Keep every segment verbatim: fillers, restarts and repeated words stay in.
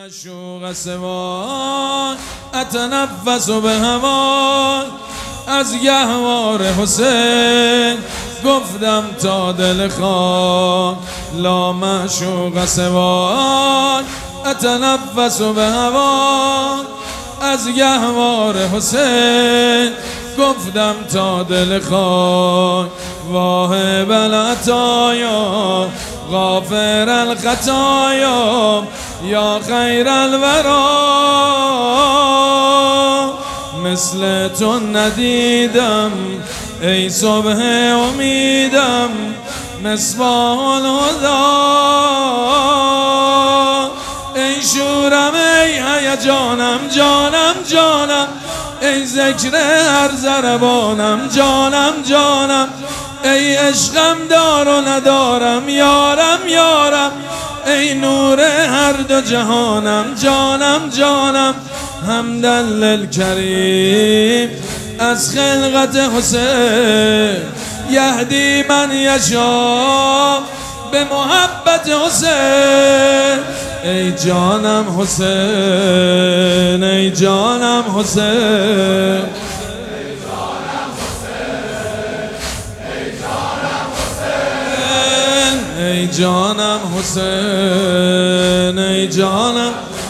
معشوق سوای اتنفس به هوای، از گهوار حسین گفتم تا دل خاک. لا معشوق سوای اتنفس به هوای، از گهوار حسین گفتم تا دل خاک. واهب العطایا غافر الخطایا یا خیر الورا، مثل تو ندیدم ای صبح امیدم مصباح الهدی. ای شورم ای هیجانم جانم جانم، ای ذکر هر ضربانم جانم جانم، ای عشقم دار و ندارم یارم یارم، ای نور هر دو جهانم جانم جانم. حمدا للکریم از خلقت حسین، یهدی من یشاء به محبت حسین. ای جانم حسین ای جانم حسین، ای جانم حسین ای جانم،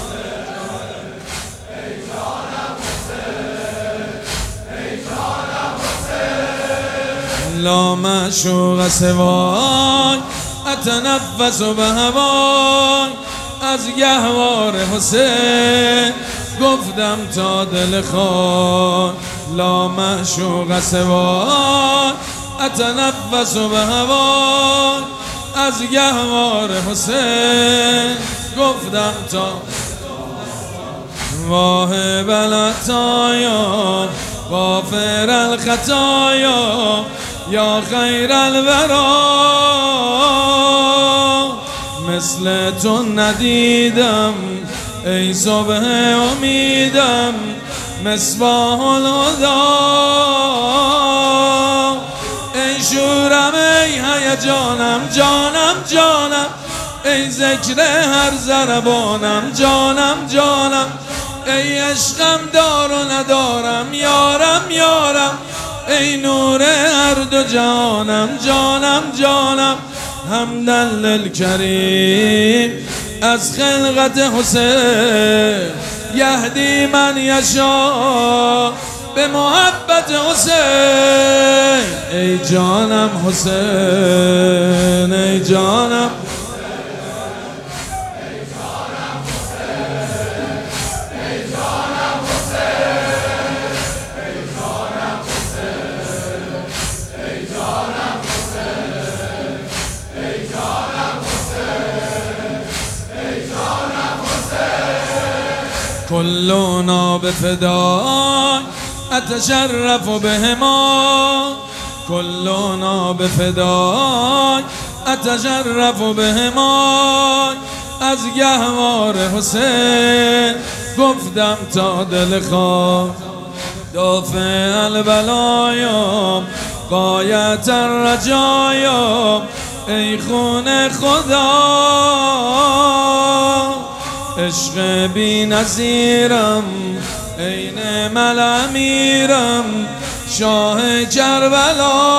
لا معشوق سوای اتنفس به هوای، از گهوار حسین گفتم تا دل خاک. لا معشوق سوای اتنفس به هوای، از گهوار حسین گفتم تا. واهب العطایا غافر الخطایا یا خیر الورا، مثل تو ندیدم ای صبح امیدم مصباح الهدی. ای شورم ای هیجانم جانم جانم، ای ذکر هر ضربانم جانم جانم، ای عشقم دار و ندارم یارم یارم، ای نور هر دو جانم جانم جانم. حمدا للکریم از خلقت حسین، یهدی من یشاء به محبت حسین. ای جانم حسین ای جانم، كلنا بفداك أتشرف بهما، كلنا بفداك أتشرف بهما، از گهوار حسین گفتم تا دل خاک. دافع البلایا غایت الرجایا، ای خون خدا عشق بی نظیرم، عین مل امیرم شاه کربلا.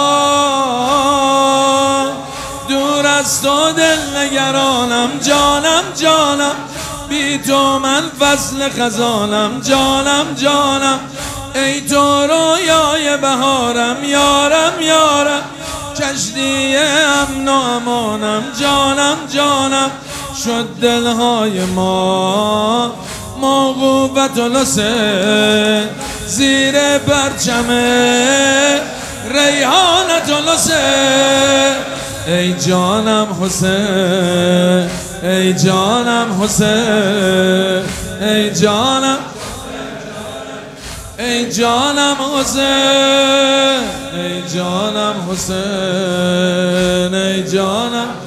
دور از تو دل نگرانم جانم جانم، بی تو من فصل خزانم جانم جانم، ای تو رویای بهارم یارم یارم، کشتی امن و امانم جانم جانم. شد دلهای ما موقوفت الحسین، زیر پرچم ریحانت الحسین. ای جانم حسین ای جانم حسین ای جانم، ای جانم حسین ای جانم حسین ای جانم.